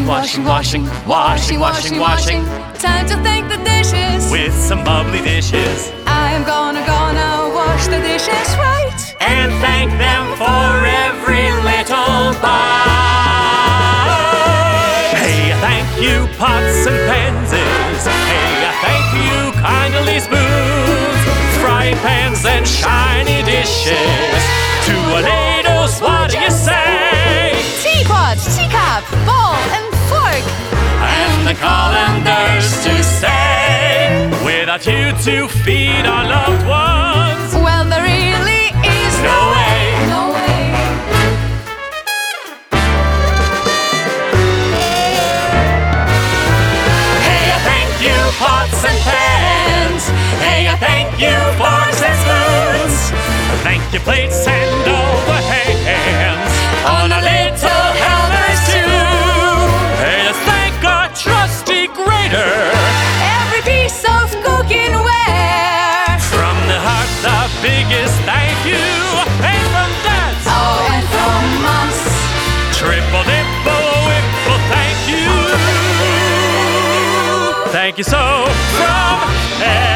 Washing, washing, washing, washing, washing, washing. Time to thank the dishes With some bubbly dishes. I am gonna wash the dishes right And thank them for every little bite. Hey, thank you, pots and pansies. Hey, thank you, kindly spoons, frying pans and shiny dishes. To ladles, what do you say? Teapot, teacup, bowl and fork And the colanders to say, without you to feed our loved ones, Well, there really is no way. no way. Hey, thank you, pots and pans. Hey, thank you, forks and spoons. Thank you, plates and all the hands. On a little helpers too. Hey, thank our trusty grater. Every piece of cooking-ware. From the heart, the biggest thank you. And from Dad's, Oh, and from Mom's. triple dipple whipple thank you. Thank you so from